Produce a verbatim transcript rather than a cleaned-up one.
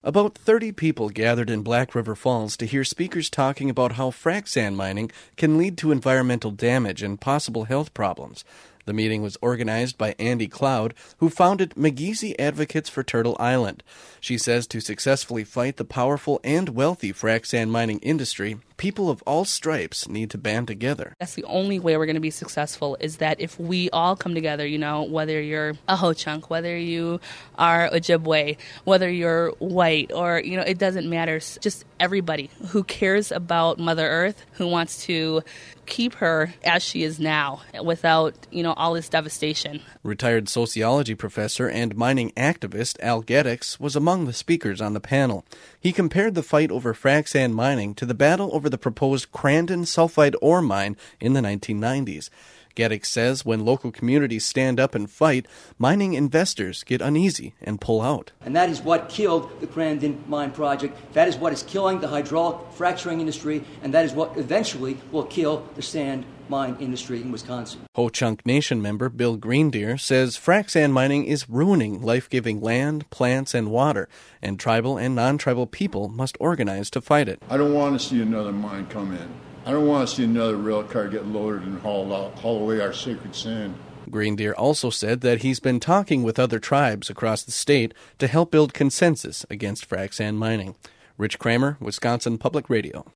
About thirty people gathered in Black River Falls to hear speakers talking about how frac sand mining can lead to environmental damage and possible health problems. The meeting was organized by Andy Cloud, who founded McGeesee Advocates for Turtle Island. She says to successfully fight the powerful and wealthy frac sand mining industry, people of all stripes need to band together. That's the only way we're going to be successful, is that if we all come together, you know, whether you're a Ho-Chunk, whether you are Ojibwe, whether you're white, or, you know, it doesn't matter. Just everybody who cares about Mother Earth, who wants to keep her as she is now without, you know, all this devastation. Retired sociology professor and mining activist Al Geddix was among the speakers on the panel. He compared the fight over frac sand mining to the battle over the proposed Crandon sulfide ore mine in the nineteen nineties. Geddix says when local communities stand up and fight, mining investors get uneasy and pull out. And that is what killed the Crandon mine project. That is what is killing the hydraulic fracturing industry, and that is what eventually will kill the sand mine industry in Wisconsin. Ho-Chunk Nation member Bill Greendeer says frac sand mining is ruining life-giving land, plants, and water, and tribal and non-tribal people must organize to fight it. I don't want to see another mine come in. I don't want to see another rail car get loaded and haul out, haul away our sacred sand. Greendeer also said that he's been talking with other tribes across the state to help build consensus against frac sand mining. Rich Kramer, Wisconsin Public Radio.